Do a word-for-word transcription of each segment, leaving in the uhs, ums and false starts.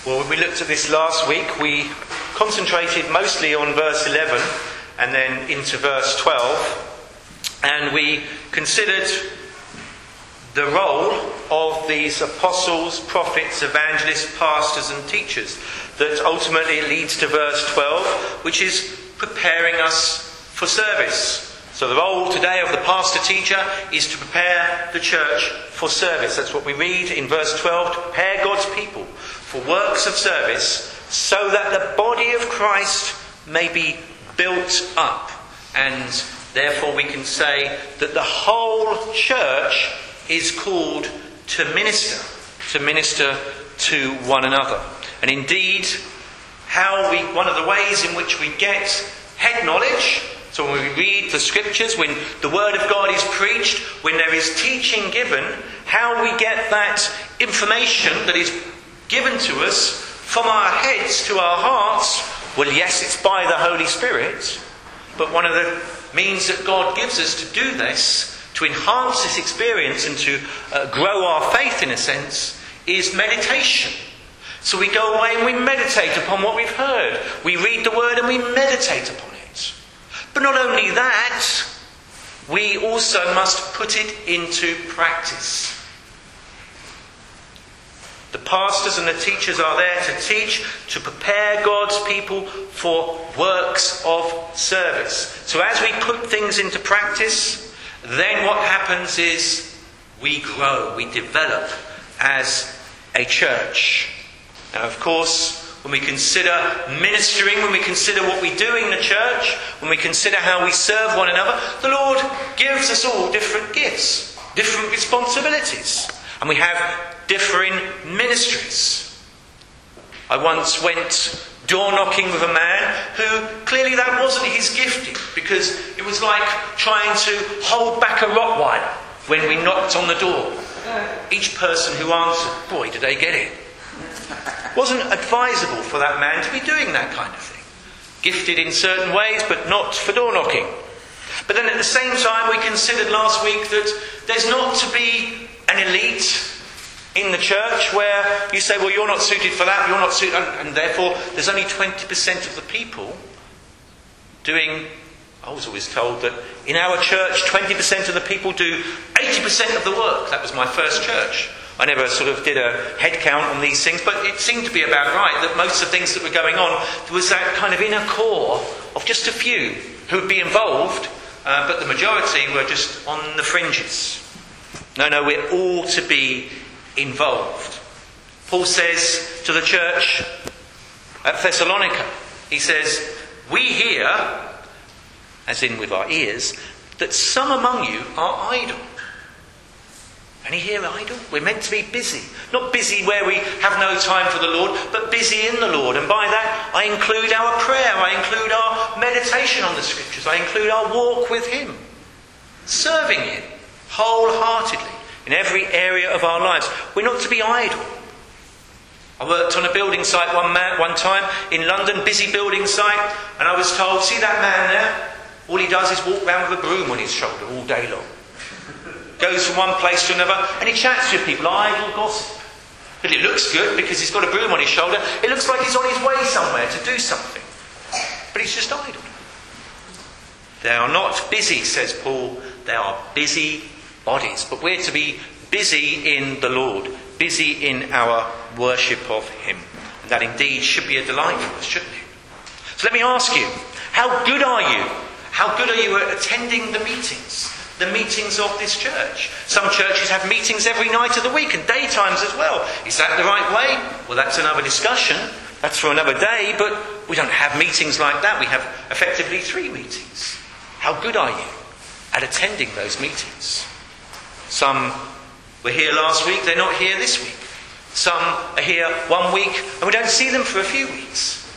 Well, when we looked at this last week, we concentrated mostly on verse eleven and then into verse twelve, and we considered the role of these apostles, prophets, evangelists, pastors and teachers that ultimately leads to verse twelve, which is preparing us for service. So the role today of the pastor-teacher is to prepare the church for service. That's what we read in verse twelve, to prepare God's people for works of service so that the body of Christ may be built up. And therefore we can say that the whole church is called to minister, to minister to one another. And indeed, how we, one of the ways in which we get head knowledge, so when we read the scriptures, when the word of God is preached, when there is teaching given, how we get that information that is given to us from our heads to our hearts. Well, yes, it's by the Holy Spirit, but one of the means that God gives us to do this, to enhance this experience and to uh, grow our faith in a sense, is meditation. So we go away and we meditate upon what we've heard. We read the word and we meditate upon it. But not only that, we also must put it into practice. The pastors and the teachers are there to teach, to prepare God's people for works of service. So as we put things into practice, then what happens is we grow, we develop as a church. Now, of course, when we consider ministering, when we consider what we do in the church, when we consider how we serve one another, the Lord gives us all different gifts, different responsibilities, and we have differing ministries. I once went door knocking with a man who clearly that wasn't his gifting, because it was like trying to hold back a Rottweiler when we knocked on the door. Each person who answered, boy, did they get it. It wasn't advisable for that man to be doing that kind of thing. Gifted in certain ways, but not for door knocking. But then at the same time, we considered last week that there's not to be an elite in the church where you say, well, you're not suited for that, you're not suited, and, and therefore there's only twenty percent of the people doing. I was always told that in our church, twenty percent of the people do eighty percent of the work. That was my first church. I never sort of did a head count on these things, but it seemed to be about right that most of the things that were going on, there was that kind of inner core of just a few who would be involved, uh, but the majority were just on the fringes. No, no, we're all to be involved. Paul says to the church at Thessalonica, he says, we hear, as in with our ears, that some among you are idle. Any here idle? We're meant to be busy. Not busy where we have no time for the Lord, but busy in the Lord. And by that, I include our prayer, I include our meditation on the Scriptures, I include our walk with Him, serving Him wholeheartedly in every area of our lives. We're not to be idle. I worked on a building site one, man, one time in London, busy building site, and I was told, see that man there? All he does is walk around with a broom on his shoulder all day long. Goes from one place to another, and he chats with people, idle gossip. But it looks good because he's got a broom on his shoulder. It looks like he's on his way somewhere to do something. But he's just idle. They are not busy, says Paul. They are busy bodies. But we're to be busy in the Lord, busy in our worship of Him. And that indeed should be a delight for us, shouldn't it? So let me ask you, how good are you? How good are you at attending the meetings? The meetings of this church. Some churches have meetings every night of the week and daytimes as well. Is that the right way? Well, that's another discussion. That's for another day, but we don't have meetings like that. We have effectively three meetings. How good are you at attending those meetings? Some were here last week, they're not here this week. Some are here one week and we don't see them for a few weeks.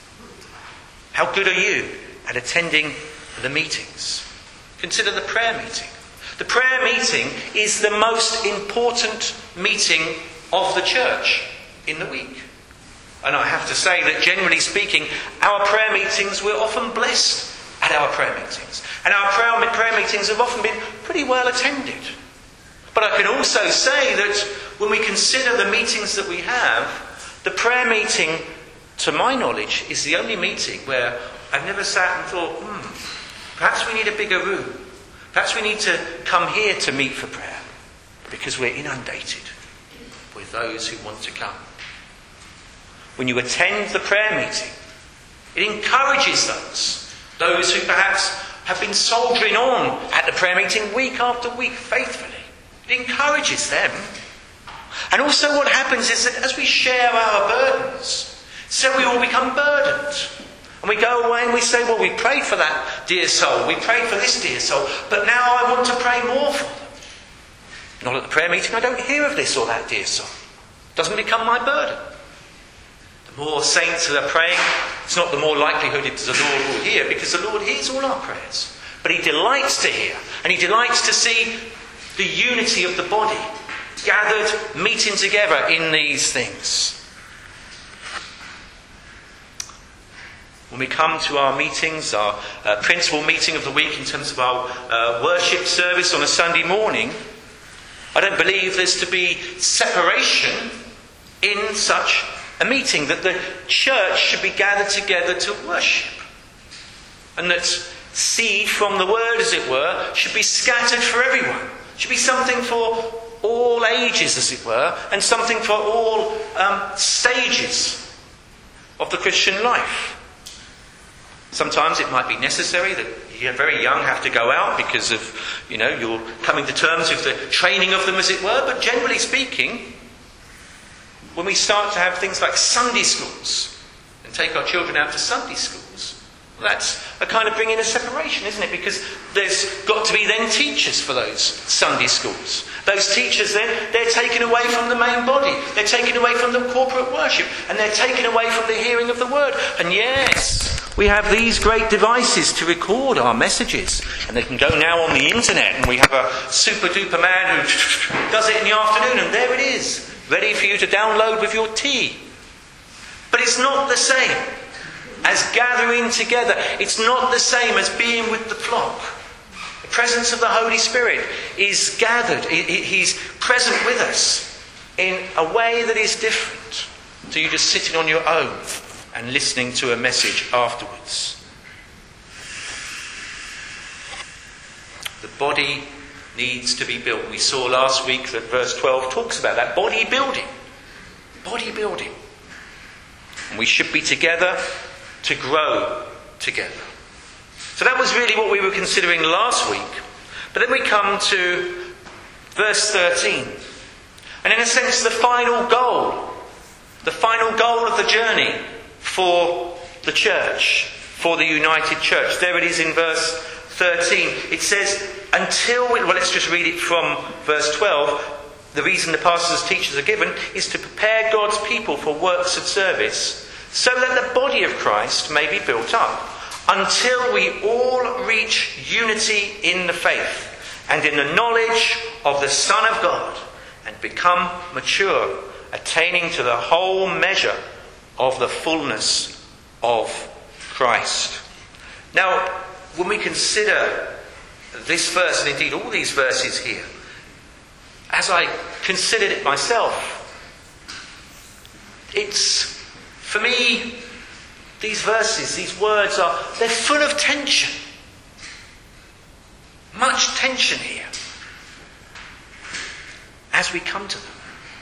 How good are you at attending the meetings? Consider the prayer meeting. The prayer meeting is the most important meeting of the church in the week. And I have to say that generally speaking, our prayer meetings, we're often blessed at our prayer meetings. And our prayer, prayer meetings have often been pretty well attended. But I can also say that when we consider the meetings that we have, The prayer meeting, to my knowledge, is the only meeting where I've never sat and thought, hmm, perhaps we need a bigger room. Perhaps we need to come here to meet for prayer, because we're inundated with those who want to come. When you attend the prayer meeting, it encourages those, those who perhaps have been soldiering on at the prayer meeting week after week faithfully. It encourages them. And also what happens is that as we share our burdens, so we all become burdened. And we go away and we say, well, we prayed for that dear soul, we prayed for this dear soul, but now I want to pray more for them. Not at the prayer meeting, I don't hear of this or that dear soul. It doesn't become my burden. The more saints who are praying, it's not the more likelihood it is the Lord will hear, because the Lord hears all our prayers. But he delights to hear, and he delights to see the unity of the body gathered, meeting together in these things. When we come to our meetings, our uh, principal meeting of the week in terms of our uh, worship service on a Sunday morning, I don't believe there's to be separation in such a meeting, that the church should be gathered together to worship. And that seed from the word, as it were, should be scattered for everyone. Should be something for all ages, as it were, and something for all um, stages of the Christian life. Sometimes it might be necessary that you're very young, have to go out because of, you know, you're coming to terms with the training of them, as it were. But generally speaking, when we start to have things like Sunday schools and take our children out to Sunday schools, well, that's a kind of bringing a separation, isn't it? Because there's got to be then teachers for those Sunday schools. Those teachers then, they're taken away from the main body. They're taken away from the corporate worship. And they're taken away from the hearing of the word. And yes, we have these great devices to record our messages. And they can go now on the internet, and we have a super duper man who does it in the afternoon, and there it is, ready for you to download with your tea. But it's not the same as gathering together. It's not the same as being with the flock. The presence of the Holy Spirit is gathered. He's present with us in a way that is different to you just sitting on your own and listening to a message afterwards. The body needs to be built. We saw last week that verse twelve talks about that. Body building. Body building. And we should be together to grow together. So that was really what we were considering last week. But then we come to verse thirteen. And in a sense, the final goal. The final goal of the journey for the church, for the united church. There it is in verse thirteen. It says, until, we, well, let's just read it from verse twelve. The reason the pastors and teachers are given is to prepare God's people for works of service, so that the body of Christ may be built up, until we all reach unity in the faith and in the knowledge of the Son of God, and become mature, attaining to the whole measure of the fullness of Christ. Now, when we consider this verse, and indeed all these verses here, as I considered it myself, it's, for me, these verses, these words are, they're full of tension. Much tension here as we come to them.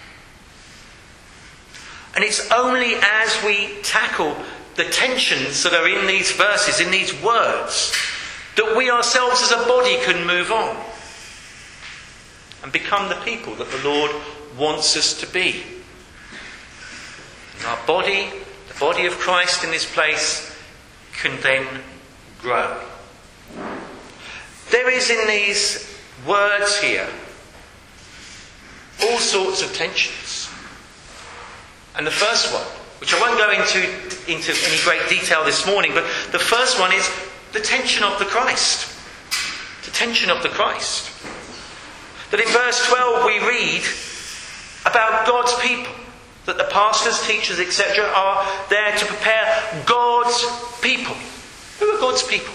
And it's only as we tackle the tensions that are in these verses, in these words, that we ourselves as a body can move on and become the people that the Lord wants us to be. And our body, the body of Christ in this place, can then grow. There is in these words here all sorts of tensions. And the first one, which I won't go into, into any great detail this morning, but the first one is the tension of the Christ. The tension of the Christ. That in verse twelve we read about God's people. That the pastors, teachers, et cetera are there to prepare God's people. Who are God's people?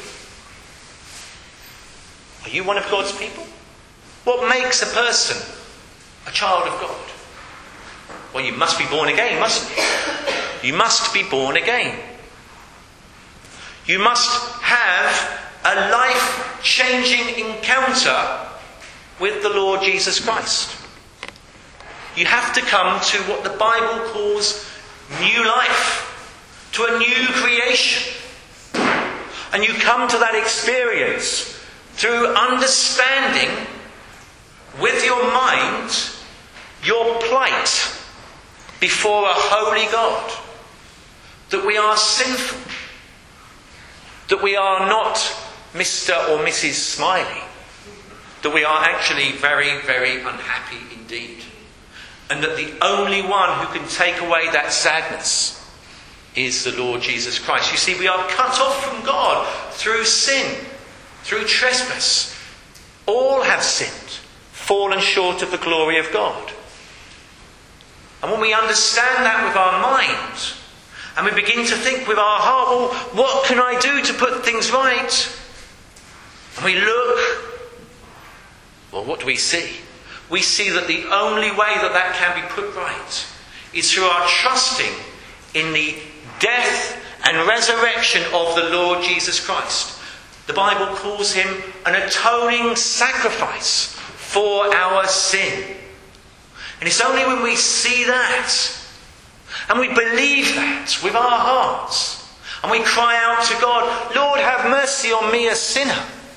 Are you one of God's people? What makes a person a child of God? Well, you must be born again, mustn't you? You must be born again. You must have a life-changing encounter with the Lord Jesus Christ. You have to come to what the Bible calls new life, to a new creation. And you come to that experience through understanding with your mind your plight before a holy God. That we are sinful. That we are not Mister or Missus Smiley. That we are actually very, very unhappy indeed. And that the only one who can take away that sadness is the Lord Jesus Christ. You see, we are cut off from God through sin, through trespass. All have sinned, fallen short of the glory of God. And when we understand that with our mind, and we begin to think with our heart, well, what can I do to put things right? And we look, well, what do we see? We see that the only way that that can be put right is through our trusting in the death and resurrection of the Lord Jesus Christ. The Bible calls him an atoning sacrifice for our sin. And it's only when we see that and we believe that with our hearts and we cry out to God, Lord, have mercy on me, a sinner,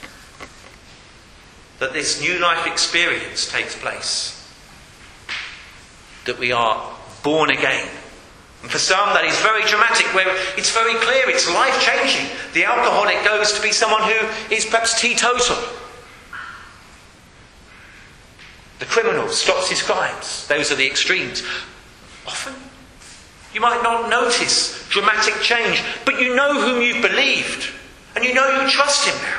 that this new life experience takes place. That we are born again. And for some that is very dramatic, where it's very clear, it's life-changing. The alcoholic goes to be someone who is perhaps teetotal. The criminal stops his crimes. Those are the extremes. Often you might not notice dramatic change, but you know whom you've believed, and you know you trust him now.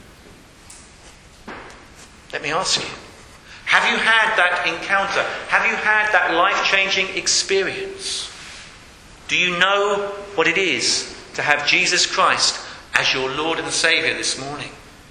Let me ask you, have you had that encounter? Have you had that life-changing experience? Do you know what it is to have Jesus Christ as your Lord and Saviour this morning?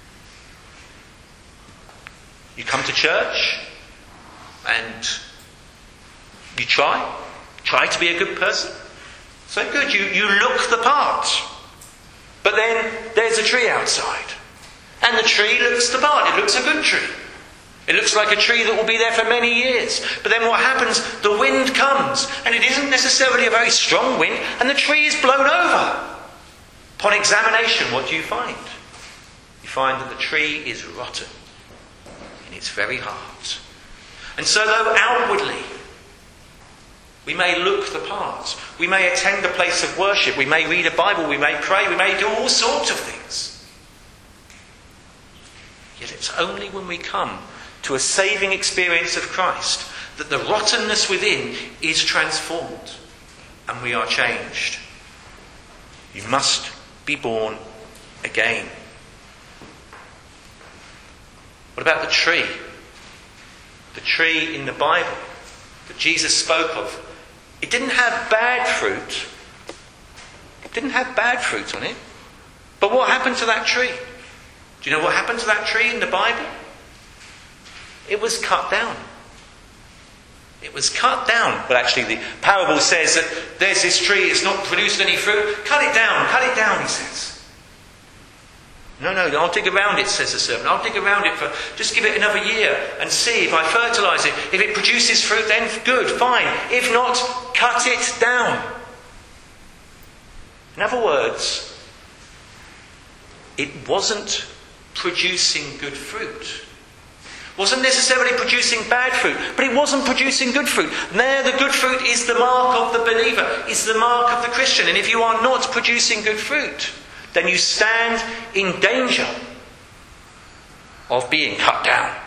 You come to church and you try, try to be a good person. So good, you, you look the part. But then there's a tree outside. And the tree looks the part. It looks a good tree. It looks like a tree that will be there for many years. But then what happens? The wind comes. And it isn't necessarily a very strong wind. And the tree is blown over. Upon examination, what do you find? You find that the tree is rotten in its very heart. And so though outwardly we may look the part, we may attend a place of worship, we may read a Bible, we may pray, we may do all sorts of things. Yet it's only when we come to a saving experience of Christ that the rottenness within is transformed and we are changed. You must be born again. What about the tree? The tree in the Bible that Jesus spoke of. It didn't have bad fruit. It didn't have bad fruit on it. But what happened to that tree? Do you know what happened to that tree in the Bible? It was cut down. It was cut down. Well, actually, the parable says that there's this tree, it's not produced any fruit. Cut it down, cut it down, he says. No, no, I'll dig around it, says the servant. I'll dig around it for, just give it another year and see if I fertilise it. If it produces fruit, then good, fine. If not, cut it down. In other words, it wasn't producing good fruit. Wasn't necessarily producing bad fruit, but it wasn't producing good fruit. There, the good fruit is the mark of the believer, is the mark of the Christian. And if you are not producing good fruit, then you stand in danger of being cut down.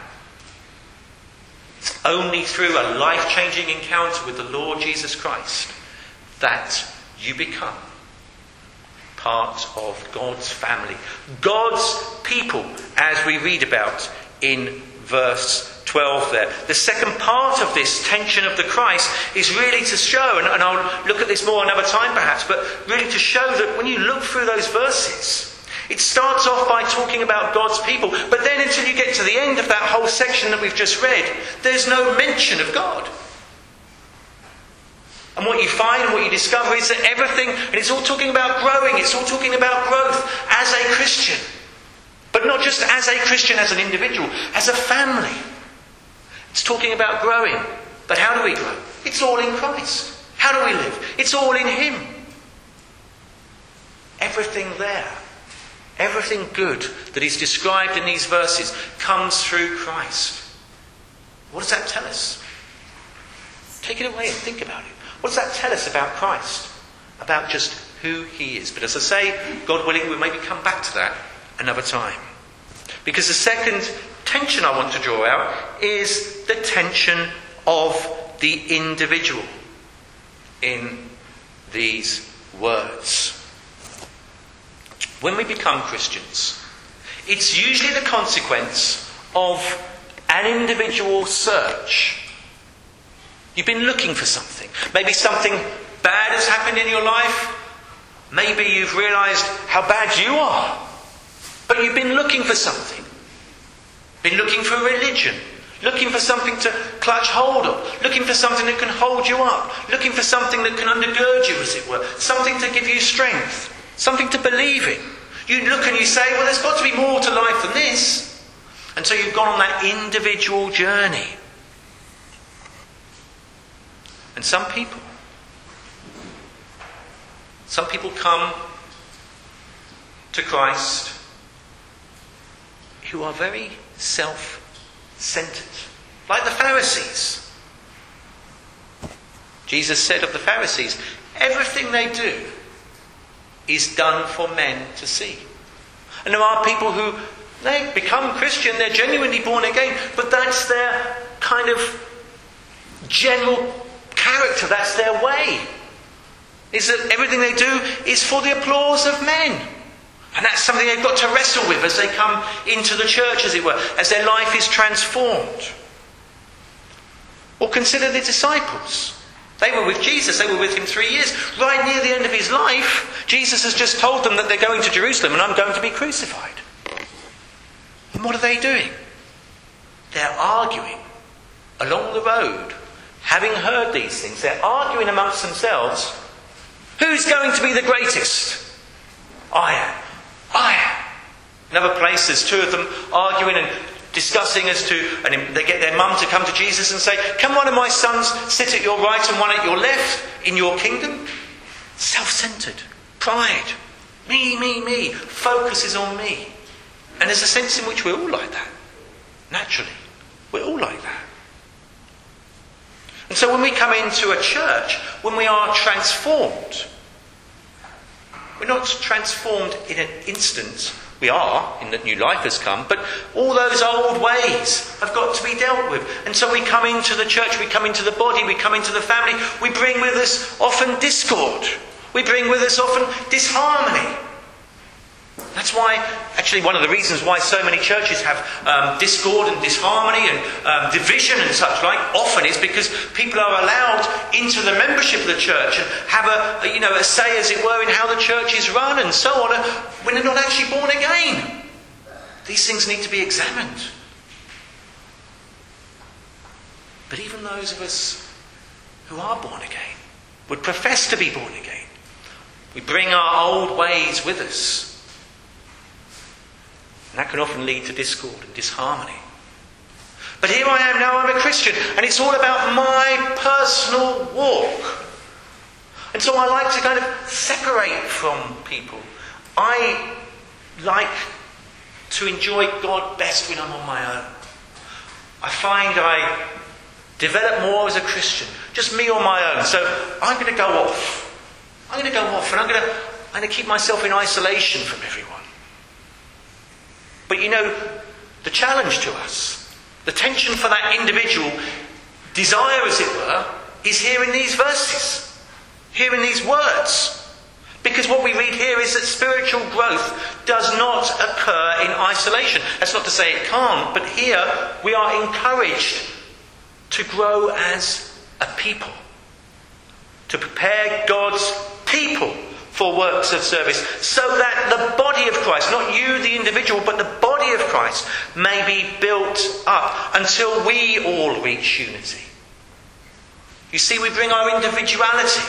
It's only through a life-changing encounter with the Lord Jesus Christ that you become part of God's family, God's people, as we read about in verse twelve there. The second part of this tension of the Christ is really to show, and, and I'll look at this more another time perhaps, but really to show that when you look through those verses, it starts off by talking about God's people, but then until you get to the end of that whole section that we've just read, there's no mention of God. And what you find and what you discover is that everything, and it's all talking about growing, it's all talking about growth as a Christian. But not just as a Christian, as an individual, as a family. It's talking about growing. But how do we grow? It's all in Christ. How do we live? It's all in Him. Everything there, everything good that is described in these verses comes through Christ. What does that tell us? Take it away and think about it. What does that tell us about Christ? About just who He is. But as I say, God willing, we'll maybe come back to that another time. Because the second tension I want to draw out is the tension of the individual in these words. When we become Christians, it's usually the consequence of an individual search. You've been looking for something. Maybe something bad has happened in your life. Maybe you've realised how bad you are. But you've been looking for something. Been looking for religion. Looking for something to clutch hold of. Looking for something that can hold you up. Looking for something that can undergird you, as it were. Something to give you strength. Something to believe in. You look and you say, well, there's got to be more to life than this. And so you've gone on that individual journey. And some people, some people come to Christ who are very self-centered, like the Pharisees. Jesus said of the Pharisees, everything they do is done for men to see. And there are people who, they become Christian, they're genuinely born again, but that's their kind of general character, that's their way. Is that everything they do is for the applause of men. And that's something they've got to wrestle with as they come into the church, as it were, as their life is transformed. Or consider the disciples. They were with Jesus, they were with Him three years. Right near the end of His life, Jesus has just told them that they're going to Jerusalem and I'm going to be crucified. And what are they doing? They're arguing along the road. Having heard these things, they're arguing amongst themselves. Who's going to be the greatest? I am. I am. In other places, two of them arguing and discussing as to, and they get their mum to come to Jesus and say, can one of my sons sit at your right and one at your left in your kingdom? Self-centered. Pride. Me, me, me. Focus is on me. And there's a sense in which we're all like that. Naturally. We're all like that. And so when we come into a church, when we are transformed, we're not transformed in an instant. We are, in that new life has come, but all those old ways have got to be dealt with. And so we come into the church, we come into the body, we come into the family, we bring with us often discord. We bring with us often disharmony. That's why, actually one of the reasons why so many churches have um, discord and disharmony and um, division and such like, often is because people are allowed into the membership of the church and have a, a, you know, a say, as it were, in how the church is run and so on, when they're not actually born again. These things need to be examined. But even those of us who are born again, would profess to be born again, we bring our old ways with us. And that can often lead to discord and disharmony. But here I am now, I'm a Christian, and it's all about my personal walk. And so I like to kind of separate from people. I like to enjoy God best when I'm on my own. I find I develop more as a Christian, just me on my own. So I'm going to go off. I'm going to go off and I'm going to, I'm going to keep myself in isolation from everyone. But you know, the challenge to us, the tension for that individual desire, as it were, is here in these verses, here in these words. Because what we read here is that spiritual growth does not occur in isolation. That's not to say it can't, but here we are encouraged to grow as a people, to prepare God's people for works of service, so that the body of Christ, not you the individual, but the body of Christ, may be built up until we all reach unity. You see, we bring our individuality.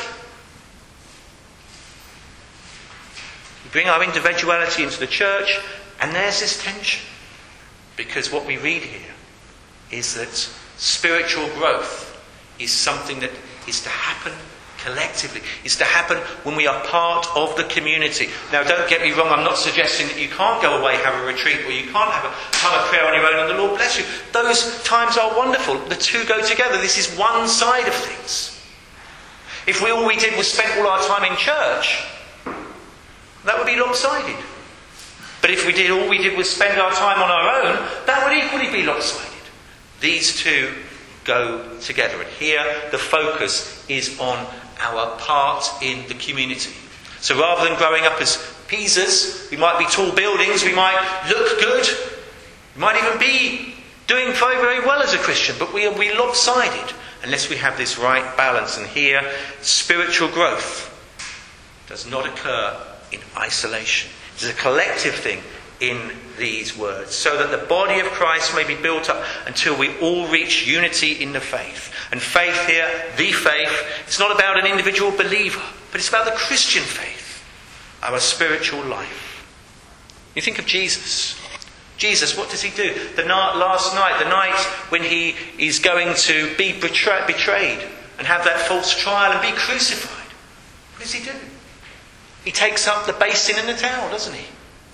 We bring our individuality into the church, and there's this tension. Because what we read here is that spiritual growth is something that is to happen collectively. It's to happen when we are part of the community. Now, don't get me wrong, I'm not suggesting that you can't go away, have a retreat, or you can't have a time of prayer on your own and the Lord bless you. Those times are wonderful. The two go together. This is one side of things. If we all we did was spend all our time in church, that would be lopsided. But if we did all we did was spend our time on our own, that would equally be lopsided. These two go together. And here the focus is on our part in the community. So rather than growing up as Pisas, we might be tall buildings, we might look good, we might even be doing very, very well as a Christian, but we are we lopsided unless we have this right balance. And here, spiritual growth does not occur in isolation. It's a collective thing in these words, so that the body of Christ may be built up until we all reach unity in the faith. And faith here, the faith, it's not about an individual believer, but it's about the Christian faith, our spiritual life. You think of Jesus. Jesus, what does he do? The night, last night, the night when he is going to be betray, betrayed and have that false trial and be crucified. What does he do? He takes up the basin and the towel, doesn't he?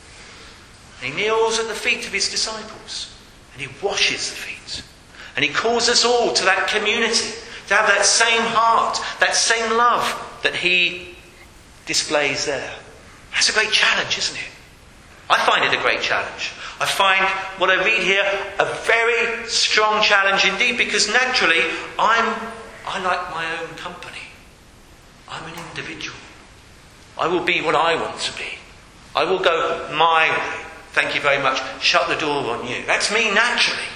And he kneels at the feet of his disciples and he washes the feet. And he calls us all to that community, to have that same heart, that same love that he displays there. That's a great challenge, isn't it? I find it a great challenge. I find what I read here a very strong challenge indeed, because naturally I'm, I like my own company. I'm an individual. I will be what I want to be. I will go my way. Thank you very much. Shut the door on you. That's me naturally.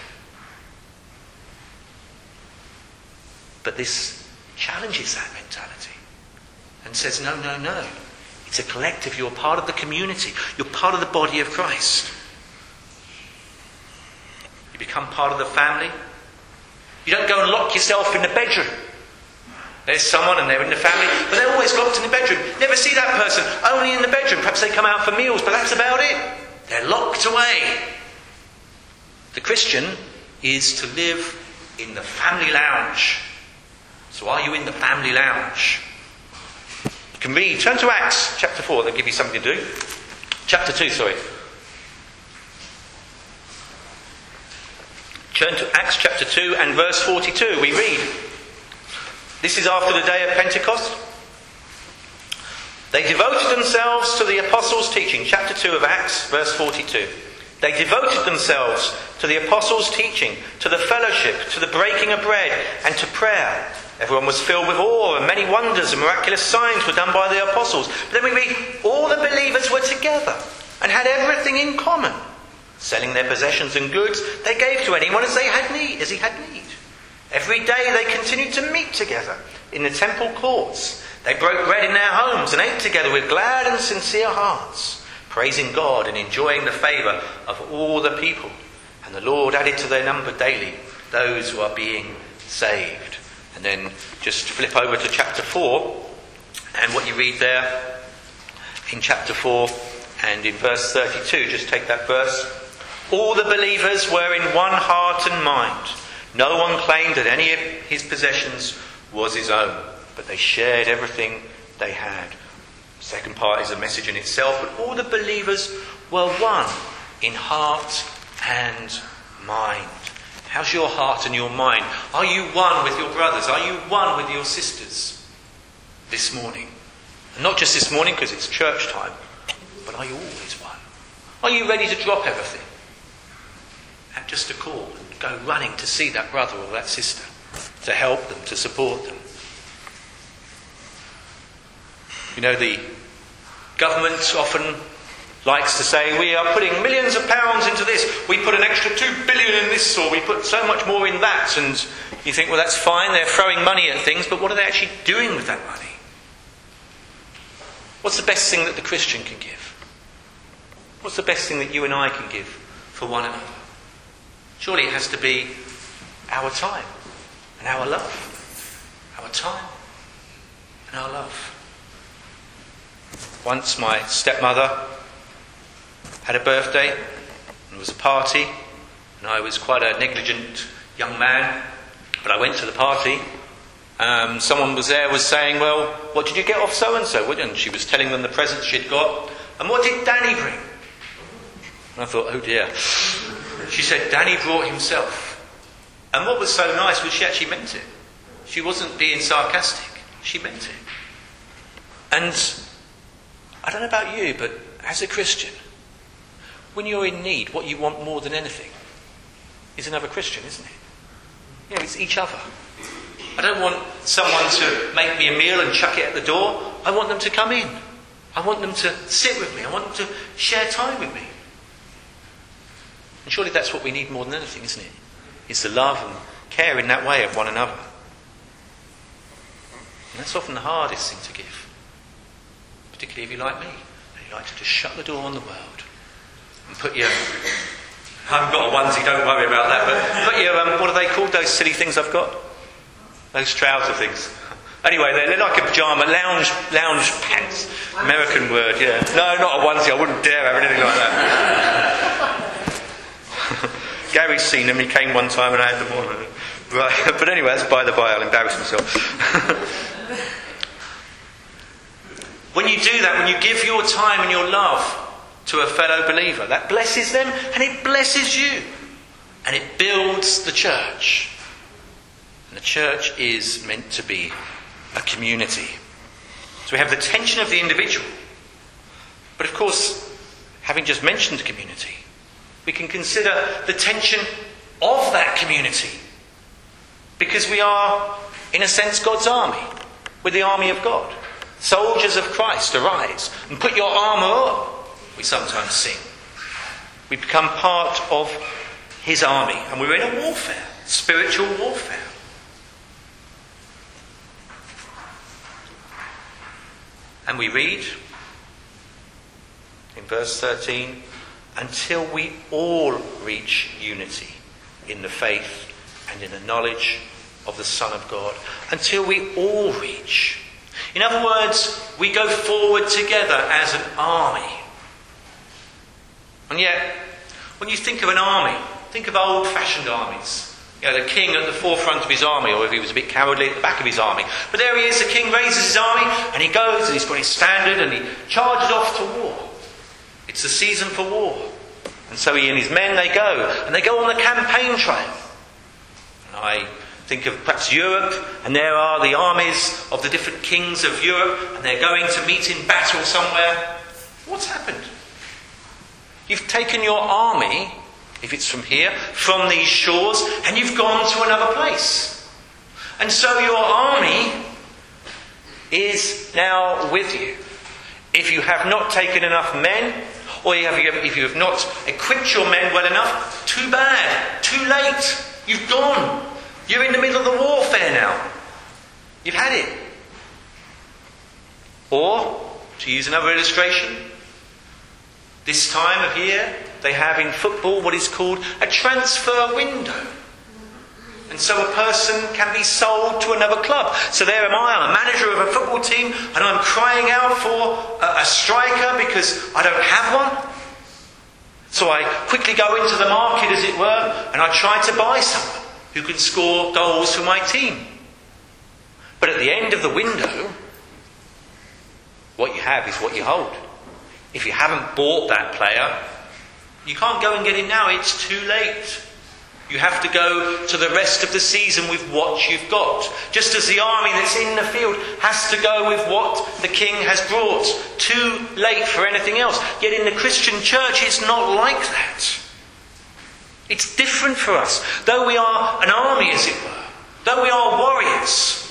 But this challenges that mentality and says, no, no, no. It's a collective. You're part of the community. You're part of the body of Christ. You become part of the family. You don't go and lock yourself in the bedroom. There's someone and they're in the family, but they're always locked in the bedroom. Never see that person, only in the bedroom. Perhaps they come out for meals, but that's about it. They're locked away. The Christian is to live in the family lounge. So are you in the family lounge? You can read, turn to Acts chapter four, they'll give you something to do. Chapter two, sorry. Turn to Acts chapter two and verse forty-two. We read, this is after the day of Pentecost. They devoted themselves to the apostles' teaching. Chapter two of Acts, verse forty-two. They devoted themselves to the apostles' teaching, to the fellowship, to the breaking of bread, and to prayer. Everyone was filled with awe, and many wonders and miraculous signs were done by the apostles. But then we read, all the believers were together and had everything in common. Selling their possessions and goods, they gave to anyone as they had need, as he had need. Every day they continued to meet together in the temple courts. They broke bread in their homes and ate together with glad and sincere hearts, praising God and enjoying the favour of all the people. And the Lord added to their number daily those who are being saved. And then just flip over to chapter four, and what you read there in chapter four and in verse thirty-two, just take that verse. All the believers were in one heart and mind. No one claimed that any of his possessions was his own, but they shared everything they had. The second part is a message in itself, but all the believers were one in heart and mind. How's your heart and your mind? Are you one with your brothers? Are you one with your sisters this morning? And not just this morning because it's church time, but are you always one? Are you ready to drop everything at just a call and go running to see that brother or that sister, to help them, to support them? You know, the government often likes to say, we are putting millions of pounds into this, we put an extra two billion in this, or we put so much more in that. And you think, well, that's fine, they're throwing money at things, but what are they actually doing with that money? What's the best thing that the Christian can give? What's the best thing that you and I can give for one another? Surely it has to be our time and our love, our time, and our love. Once my stepmother had a birthday, and there was a party, and I was quite a negligent young man, but I went to the party. Um, someone was there was saying, well, what did you get off so-and-so? And she was telling them the presents she'd got. And what did Danny bring? And I thought, oh dear. She said, Danny brought himself. And what was so nice was she actually meant it. She wasn't being sarcastic. She meant it. And I don't know about you, but as a Christian, when you're in need, what you want more than anything is another Christian, isn't it? Yeah, it's each other. I don't want someone to make me a meal and chuck it at the door. I want them to come in. I want them to sit with me. I want them to share time with me. And surely that's what we need more than anything, isn't it? It's the love and care in that way of one another. And that's often the hardest thing to give. Particularly if you're like me. You like to just shut the door on the world and put your... I haven't got a onesie, don't worry about that. But put your, um, what are they called, those silly things I've got? Those trouser things. Anyway, they're, they're like a pyjama, lounge lounge pants. American word, yeah. No, not a onesie, I wouldn't dare have anything like that. Gary's seen them, he came one time and I had them on. Right, but anyway, that's by the by, I'll embarrass myself. When you do that, when you give your time and your love to a fellow believer, that blesses them and it blesses you. And it builds the church. And the church is meant to be a community. So we have the tension of the individual. But of course, having just mentioned community, we can consider the tension of that community. Because we are, in a sense, God's army. We're the army of God. Soldiers of Christ, arise and put your armour on, we sometimes sing. We become part of his army. And we're in a warfare, spiritual warfare. And we read in verse thirteen, until we all reach unity in the faith and in the knowledge of the Son of God. Until we all reach. In other words, we go forward together as an army. And yet, when you think of an army, think of old-fashioned armies. You know, the king at the forefront of his army, or if he was a bit cowardly, at the back of his army. But there he is, the king raises his army, and he goes, and he's got his standard, and he charges off to war. It's the season for war. And so he and his men, they go, and they go on the campaign trail. And I think of perhaps Europe, and there are the armies of the different kings of Europe, and they're going to meet in battle somewhere. What's happened? You've taken your army, if it's from here, from these shores, and you've gone to another place. And so your army is now with you. If you have not taken enough men, or you have, if you have not equipped your men well enough, too bad, too late, you've gone. You're in the middle of the warfare now. You've had it. Or, to use another illustration, this time of year, they have in football what is called a transfer window. And so a person can be sold to another club. So there am I, I'm a manager of a football team, and I'm crying out for a, a striker because I don't have one. So I quickly go into the market, as it were, and I try to buy someone who can score goals for my team. But at the end of the window, what you have is what you hold. If you haven't bought that player, you can't go and get him now, it's too late. You have to go to the rest of the season with what you've got. Just as the army that's in the field has to go with what the king has brought. Too late for anything else. Yet in the Christian church it's not like that. It's different for us. Though we are an army, as it were, though we are warriors,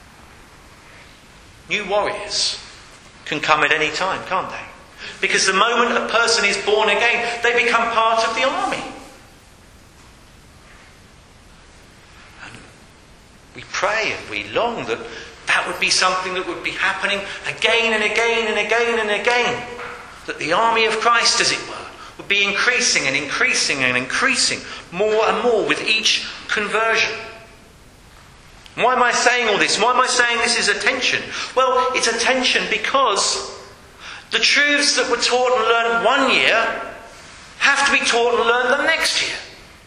new warriors can come at any time, can't they? Because the moment a person is born again, they become part of the army. And we pray and we long that that would be something that would be happening again and again and again and again. That the army of Christ, as it were, would be increasing and increasing and increasing more and more with each conversion. Why am I saying all this? Why am I saying this is a tension? Well, it's a tension because the truths that were taught and learned one year have to be taught and learned the next year.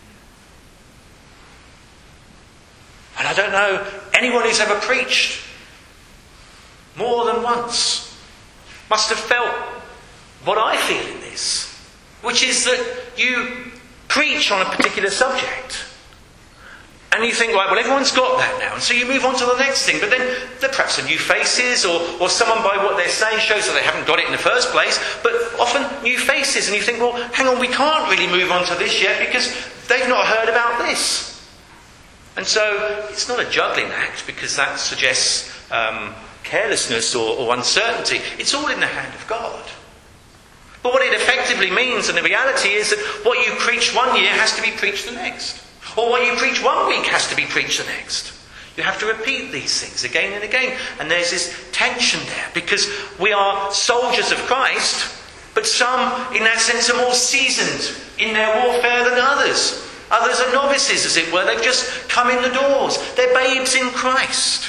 And I don't know anyone who's ever preached more than once must have felt what I feel in this, which is that you preach on a particular subject and you think, right, well, everyone's got that now, and so you move on to the next thing, but then there are perhaps some new faces, or, or someone by what they're saying shows that they haven't got it in the first place, but often new faces, and you think, well, hang on, we can't really move on to this yet because they've not heard about this. And so it's not a juggling act, because that suggests um, carelessness or, or uncertainty. It's all in the hand of God. But what it effectively means, and the reality is that what you preach one year has to be preached the next. Or what you preach one week has to be preached the next. You have to repeat these things again and again. And there's this tension there, because we are soldiers of Christ, but some, in that sense, are more seasoned in their warfare than others. Others are novices, as it were. They've just come in the doors. They're babes in Christ.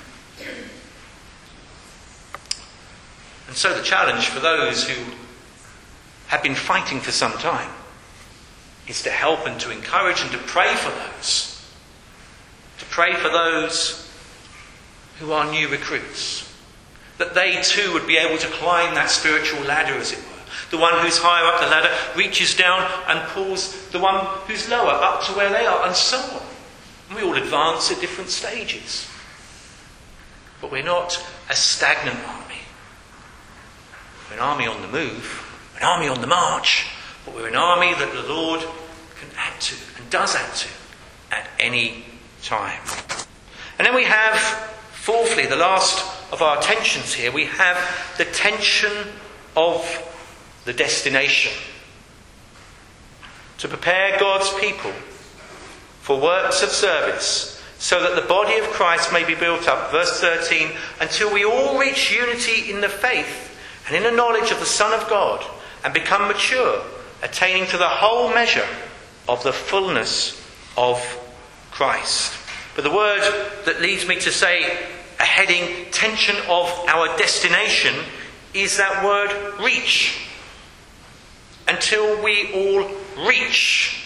And so the challenge for those who have been fighting for some time is to help and to encourage and to pray for those. To pray for those who are new recruits. That they too would be able to climb that spiritual ladder, as it were. The one who's higher up the ladder reaches down and pulls the one who's lower up to where they are, and so on. And we all advance at different stages. But we're not a stagnant army. We're an army on the move, an army on the march, but we're an army that the Lord can add to, and does add to, at any time. And then we have, fourthly, the last of our tensions here, we have the tension of the destination. To prepare God's people for works of service, so that the body of Christ may be built up, verse thirteen, until we all reach unity in the faith and in the knowledge of the Son of God, and become mature, attaining to the whole measure of the fullness of Christ. But the word that leads me to say a heading, tension of our destination, is that word reach. Until we all reach.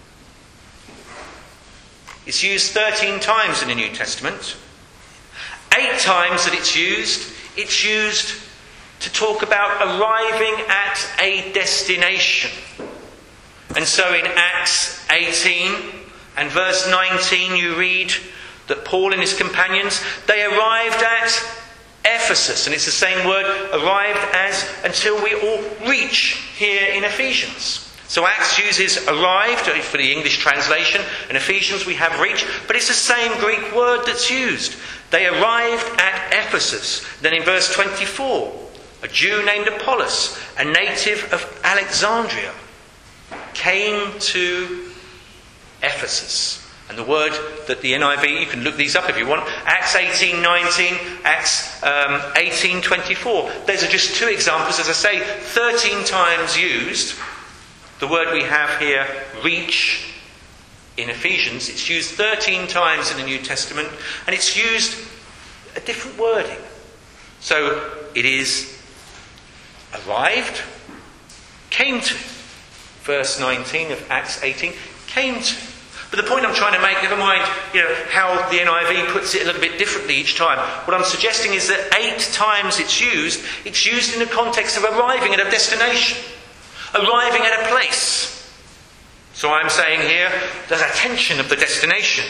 It's used thirteen times in the New Testament. Eight times that it's used, it's used to talk about arriving at a destination. And so in Acts eighteen and verse nineteen you read that Paul and his companions, they arrived at Ephesus, and it's the same word, arrived as, until we all reach here in Ephesians. So Acts uses arrived for the English translation, and Ephesians we have reached, but it's the same Greek word that's used. They arrived at Ephesus. Then in verse twenty-four, a Jew named Apollos, a native of Alexandria, came to Ephesus. And the word that the N I V, you can look these up if you want, Acts eighteen nineteen, Acts um, eighteen twenty-four. Those are just two examples, as I say, thirteen times used. The word we have here, reach, in Ephesians, it's used thirteen times in the New Testament, and it's used a different wording. So it is arrived, came to. Verse nineteen of Acts eighteen, came to. But the point I'm trying to make, never mind, you know, how the N I V puts it a little bit differently each time. What I'm suggesting is that eight times it's used, it's used in the context of arriving at a destination, arriving at a place. So I'm saying here, there's a tension of the destination.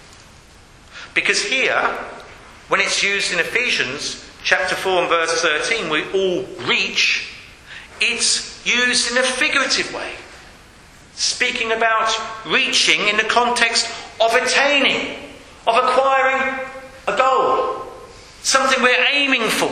Because here, when it's used in Ephesians chapter four and verse thirteen, we all reach, it's used in a figurative way. Speaking about reaching in the context of attaining, of acquiring a goal, something we're aiming for,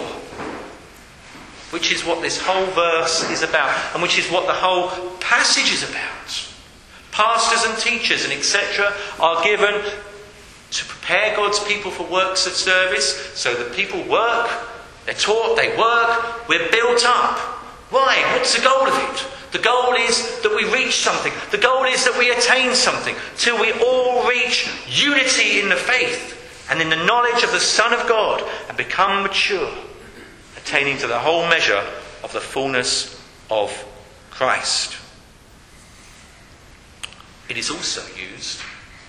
which is what this whole verse is about, and which is what the whole passage is about. Pastors and teachers and et cetera are given to prepare God's people for works of service, so that people work, they're taught, they work, we're built up. Why? What's the goal of it? The goal is that we reach something. The goal is that we attain something, till we all reach unity in the faith and in the knowledge of the Son of God, and become mature, attaining to the whole measure of the fullness of Christ. It is also used,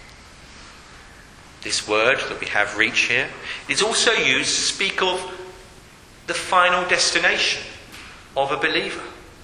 this word that we have, reach here, it is also used to speak of the final destination of a believer.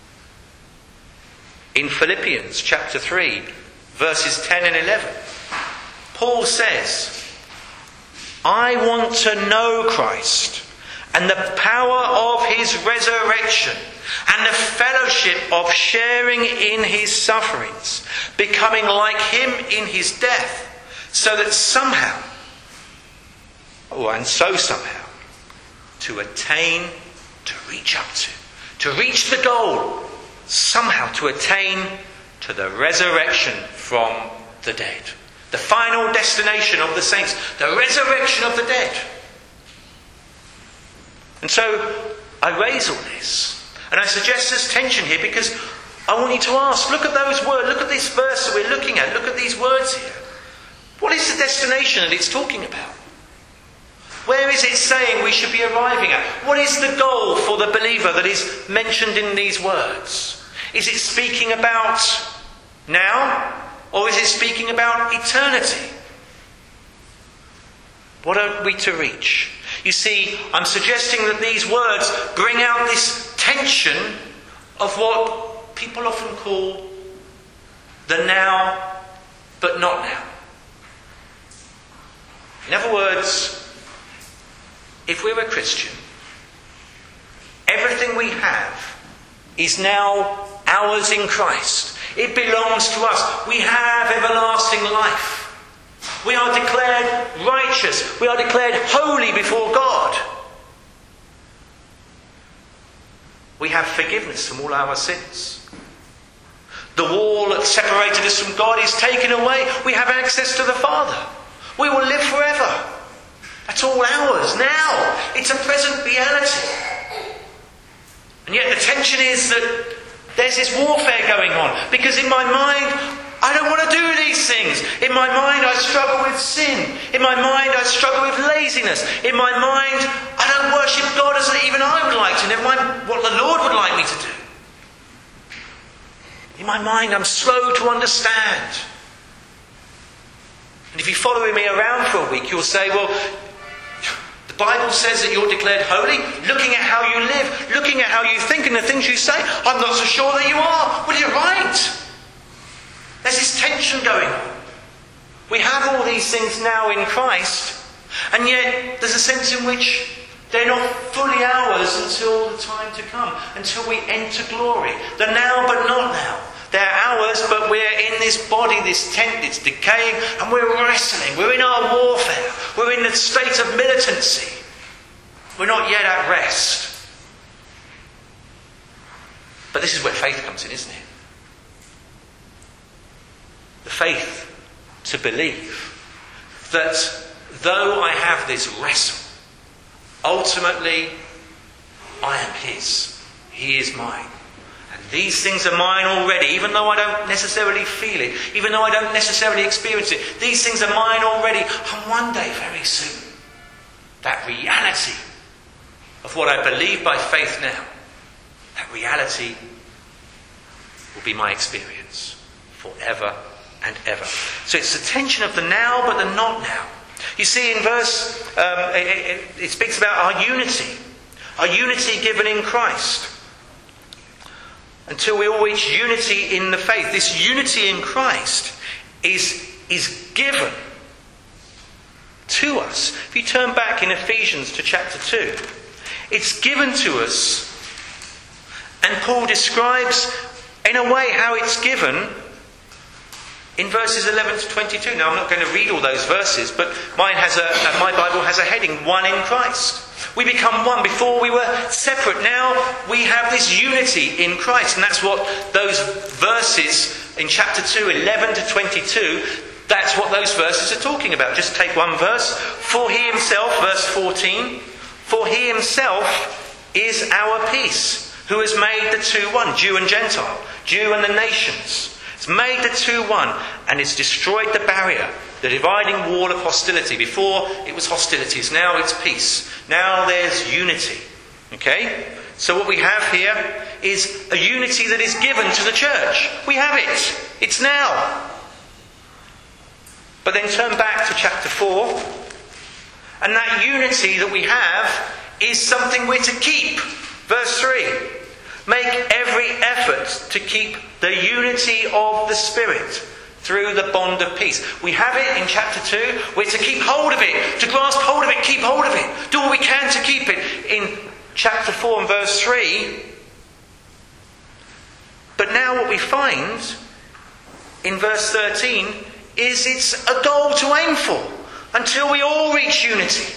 In Philippians chapter three, verses ten and eleven, Paul says, I want to know Christ and the power of his resurrection and the fellowship of sharing in his sufferings, becoming like him in his death, so that somehow, oh, and so somehow, to attain, to reach up to, to reach the goal, somehow to attain to the resurrection from the dead. The final destination of the saints, the resurrection of the dead. And so I raise all this, and I suggest there's tension here because I want you to ask, look at those words, look at this verse that we're looking at, look at these words here. What is the destination that it's talking about? Where is it saying we should be arriving at? What is the goal for the believer that is mentioned in these words? Is it speaking about now? Or is it speaking about eternity? What are we to reach? You see, I'm suggesting that these words bring out this tension of what people often call the now, but not now. In other words, if we're a Christian, everything we have is now ours in Christ. It belongs to us. We have everlasting life. We are declared righteous. We are declared holy before God. We have forgiveness from all our sins. The wall that separated us from God is taken away. We have access to the Father. We will live forever. That's all ours now. It's a present reality. And yet the tension is that there's this warfare going on. Because in my mind, I don't want to do these things. In my mind, I struggle with sin. In my mind, I struggle with laziness. In my mind, I don't worship God as even I would like to. Never mind what the Lord would like me to do. In my mind, I'm slow to understand. And if you're following me around for a week, you'll say, well, the Bible says that you're declared holy. Looking at how you live, looking at how you think and the things you say, I'm not so sure that you are. Well, you're right. There's this tension going on. We have all these things now in Christ, and yet there's a sense in which they're not fully ours until the time to come, until we enter glory. They're now but not now. They're ours, but we're in this body, this tent that's decaying, and we're wrestling. We're in our warfare. We're in the state of militancy. We're not yet at rest. But this is where faith comes in, isn't it? The faith to believe that though I have this wrestle, ultimately I am His. He is mine. These things are mine already, even though I don't necessarily feel it, even though I don't necessarily experience it. These things are mine already. And one day, very soon, that reality of what I believe by faith now, that reality will be my experience forever and ever. So it's the tension of the now but the not now. You see, in verse, um, it, it, it speaks about our unity. Our unity given in Christ. Until we all reach unity in the faith. This unity in Christ is, is given to us. If you turn back in Ephesians to chapter two, it's given to us, and Paul describes in a way how it's given in verses eleven to twenty-two. Now I'm not going to read all those verses, but mine has a, my Bible has a heading, One in Christ. We become one. Before we were separate. Now we have this unity in Christ. And that's what those verses in chapter two, eleven to twenty-two, that's what those verses are talking about. Just take one verse. For He Himself, verse fourteen, for He Himself is our peace, who has made the two one, Jew and Gentile, Jew and the nations. It's made the two one, and it's destroyed the barrier, the dividing wall of hostility. Before it was hostilities, now it's peace. Now there's unity. Okay? So what we have here is a unity that is given to the church. We have it. It's now. But then turn back to chapter four. And that unity that we have is something we're to keep. Verse three. Make every effort to keep the unity of the Spirit through the bond of peace. We have it in chapter two. We're to keep hold of it. To grasp hold of it, keep hold of it. Do all we can to keep it. In chapter four and verse three. But now what we find in verse thirteen is it's a goal to aim for until we all reach unity.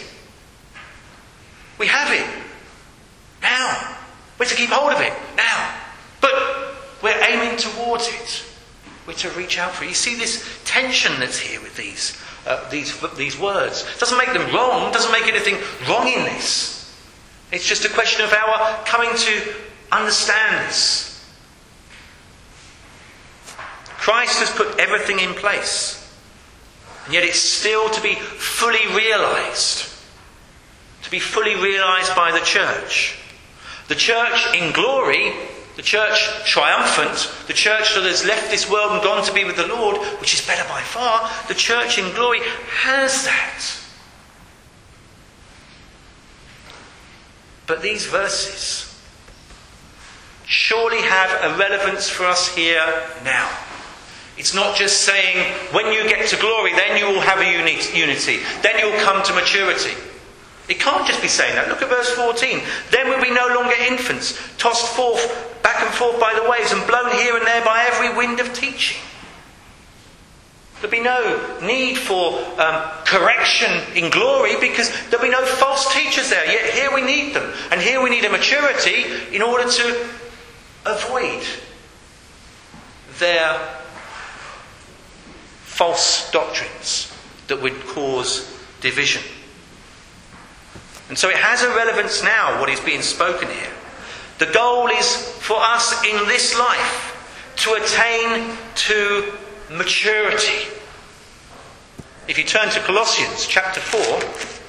We have it now. We're to keep hold of it now. But we're aiming towards it. We're to reach out for it. You see this tension that's here with these, uh, these, these words. It doesn't make them wrong. It doesn't make anything wrong in this. It's just a question of our coming to understand this. Christ has put everything in place. And yet it's still to be fully realised. To be fully realised by the church. The church in glory, the church triumphant, the church that has left this world and gone to be with the Lord, which is better by far, the church in glory has that. But these verses surely have a relevance for us here now. It's not just saying, when you get to glory, then you will have a unity. Then you'll come to maturity. It can't just be saying that. Look at verse fourteen. Then we'll be no longer infants, tossed forth, back and forth by the waves, and blown here and there by every wind of teaching. There'll be no need for um, correction in glory, because there'll be no false teachers there. Yet here we need them. And here we need a maturity in order to avoid their false doctrines that would cause division. And so it has a relevance now, what is being spoken here. The goal is for us in this life to attain to maturity. If you turn to Colossians chapter four,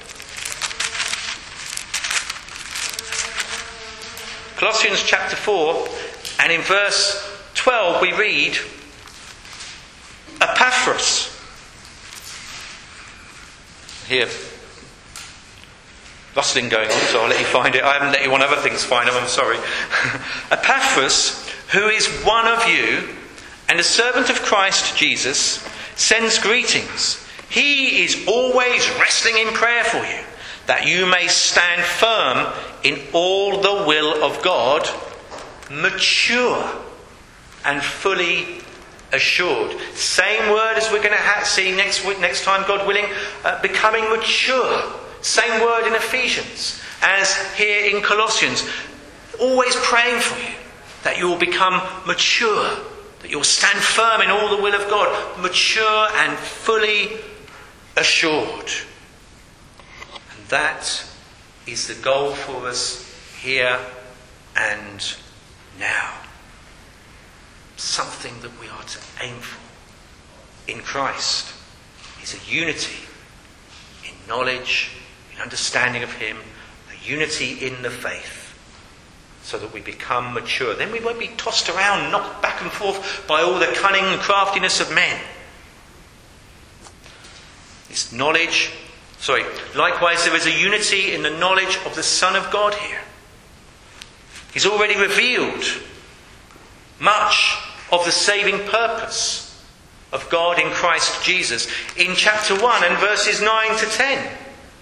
Colossians chapter four, and in verse twelve we read, Epaphras. Here, rustling going on, so I'll let you find it. I haven't let you on other things find them, I'm sorry. Epaphras, who is one of you, and a servant of Christ Jesus, sends greetings. He is always wrestling in prayer for you, that you may stand firm in all the will of God, mature and fully assured. Same word as we're going to have, see next week, next time, God willing, uh, becoming mature. Same word in Ephesians as here in Colossians. Always praying for you that you will become mature, that you'll stand firm in all the will of God, mature and fully assured. And that is the goal for us here and now. Something that we are to aim for in Christ is a unity in knowledge, in understanding of Him, a unity in the faith, so that we become mature. Then we won't be tossed around, knocked back and forth by all the cunning and craftiness of men. This knowledge, sorry, likewise there is a unity in the knowledge of the Son of God here. He's already revealed much of the saving purpose of God in Christ Jesus in chapter one and verses nine to ten.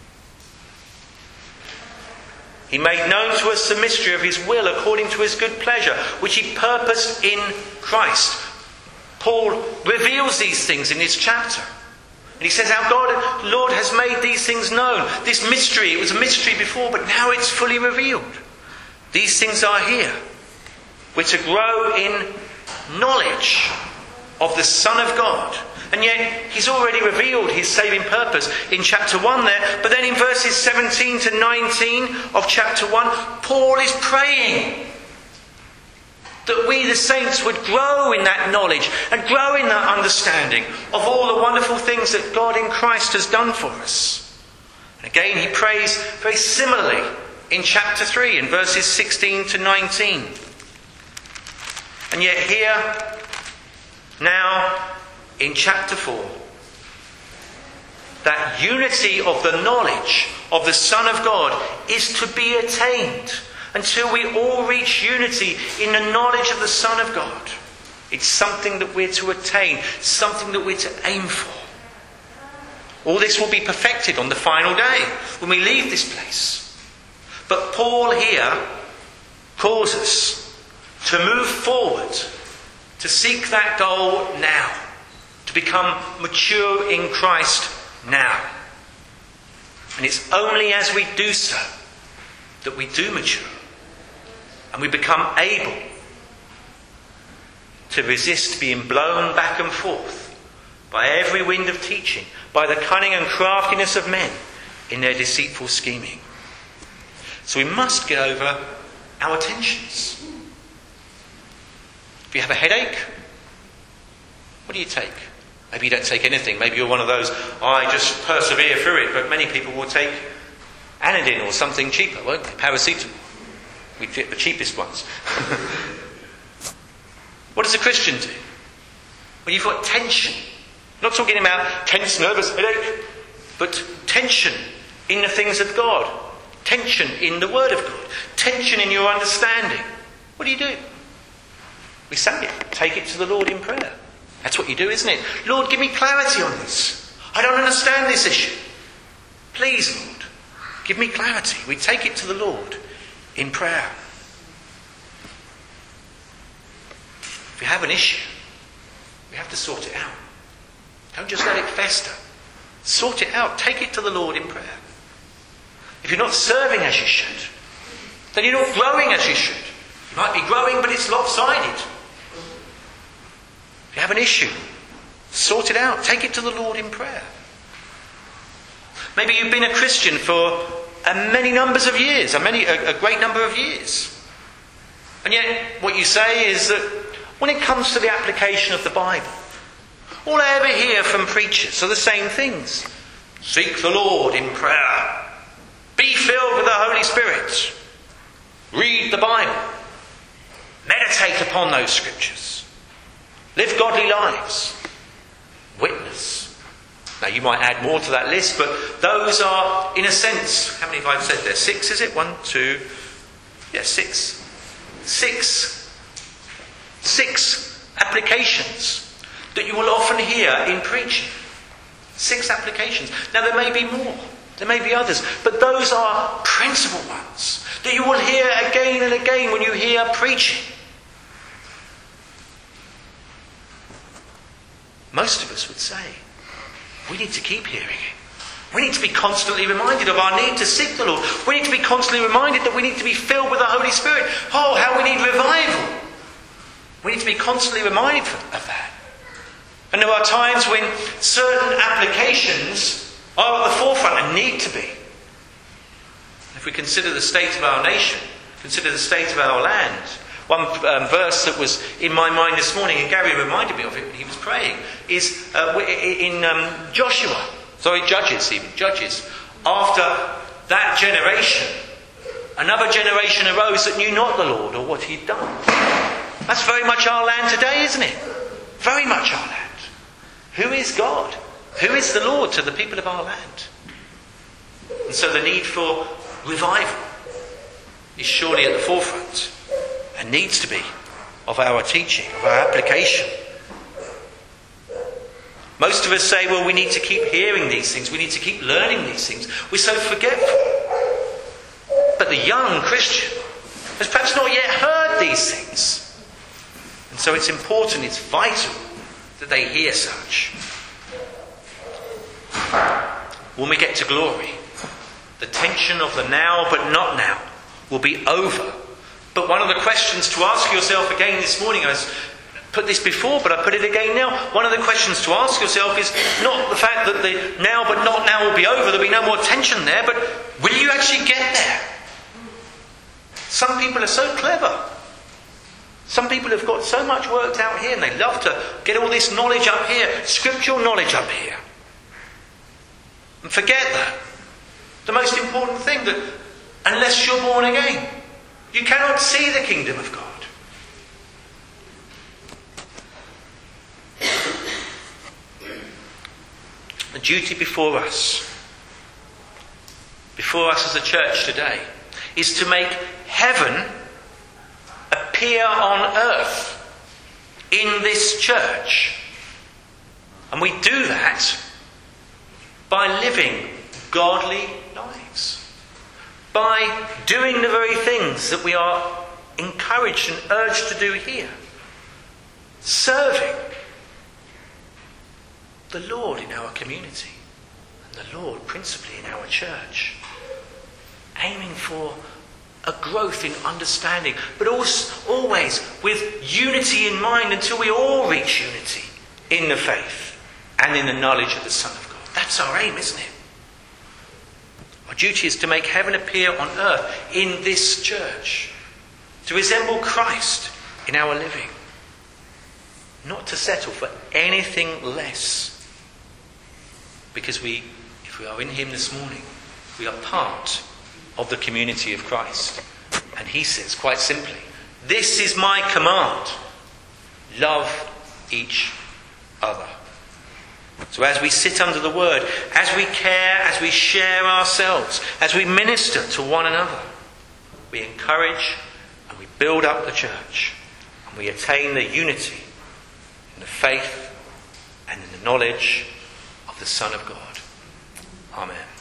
He made known to us the mystery of His will according to His good pleasure, which He purposed in Christ. Paul reveals these things in this chapter. And he says how God, the Lord, has made these things known. This mystery, it was a mystery before, but now it's fully revealed. These things are here. We're to grow in knowledge of the Son of God. And yet He's already revealed His saving purpose in chapter one there. But then in verses seventeen to nineteen of chapter one, Paul is praying That we, the saints, would grow in that knowledge and grow in that understanding of all the wonderful things that God in Christ has done for us. And again, he prays very similarly in chapter three, in verses sixteen to nineteen. And yet here, now, in chapter four, that unity of the knowledge of the Son of God is to be attained until we all reach unity in the knowledge of the Son of God. It's something that we're to attain, something that we're to aim for. All this will be perfected on the final day when we leave this place. But Paul here calls us to move forward, to seek that goal now, to become mature in Christ now. And it's only as we do so that we do mature and we become able to resist being blown back and forth by every wind of teaching, by the cunning and craftiness of men in their deceitful scheming. So we must get over our tensions. If you have a headache, what do you take? Maybe you don't take anything. Maybe you're one of those, oh, I just persevere through it. But many people will take Anadin or something cheaper, won't they? Paracetamol. We get the cheapest ones. What does a Christian do? Well, you've got tension. I'm not talking about tense, nervous headache, but tension in the things of God. Tension in the Word of God. Tension in your understanding. What do you do? We say it. Take it to the Lord in prayer. That's what you do, isn't it? Lord, give me clarity on this. I don't understand this issue. Please, Lord, give me clarity. We take it to the Lord in prayer. If you have an issue, we have to sort it out. Don't just let it fester. Sort it out. Take it to the Lord in prayer. If you're not serving as you should, then you're not growing as you should. You might be growing, but it's lopsided. If you have an issue, sort it out. Take it to the Lord in prayer. Maybe you've been a Christian for a many numbers of years, a, many, a, a great number of years. And yet what you say is that when it comes to the application of the Bible, all I ever hear from preachers are the same things. Seek the Lord in prayer. Be filled with the Holy Spirit. Read the Bible. Meditate upon those scriptures. Live godly lives. Witness. Now you might add more to that list, but those are, in a sense, how many have I said there? Six, is it? One, two, yeah, six. Six. Six applications that you will often hear in preaching. Six applications. Now there may be more. There may be others. But those are principal ones that you will hear again and again when you hear preaching. Most of us would say, we need to keep hearing it. We need to be constantly reminded of our need to seek the Lord. We need to be constantly reminded that we need to be filled with the Holy Spirit. Oh, how we need revival. We need to be constantly reminded of that. And there are times when certain applications are at the forefront and need to be. If we consider the state of our nation, consider the state of our land, one um, verse that was in my mind this morning, and Gary reminded me of it when he was praying, is uh, in um, Joshua, sorry, Judges even, Judges. After that generation, another generation arose that knew not the Lord or what he'd done. That's very much our land today, isn't it? Very much our land. Who is God? Who is the Lord to the people of our land? And so the need for revival is surely at the forefront and needs to be of our teaching, of our application. Most of us say, well, we need to keep hearing these things. We need to keep learning these things. We're so forgetful. But the young Christian has perhaps not yet heard these things. And so it's important, it's vital that they hear such. When we get to glory, the tension of the now but not now will be over. But one of the questions to ask yourself again this morning, I put this before, but I put it again now. One of the questions to ask yourself is not the fact that the now but not now will be over, there'll be no more tension there, but will you actually get there? Some people are so clever. Some people have got so much worked out here and they love to get all this knowledge up here, scriptural knowledge up here. And forget that. The most important thing, that unless you're born again, you cannot see the kingdom of God. The duty before us, before us as a church today, is to make heaven appear on earth in this church. And we do that by living godly lives. By doing the very things that we are encouraged and urged to do here. Serving the Lord in our community. And the Lord principally in our church. Aiming for a growth in understanding, but also always with unity in mind until we all reach unity in the faith and in the knowledge of the Son of God. That's our aim, isn't it? Our duty is to make heaven appear on earth in this church, to resemble Christ in our living, not to settle for anything less, because we, if we are in Him this morning, we are part of the community of Christ. And He says quite simply, this is my command, love each other. So as we sit under the word, as we care, as we share ourselves, as we minister to one another, we encourage and we build up the church, and we attain the unity in the faith and in the knowledge of the Son of God. Amen.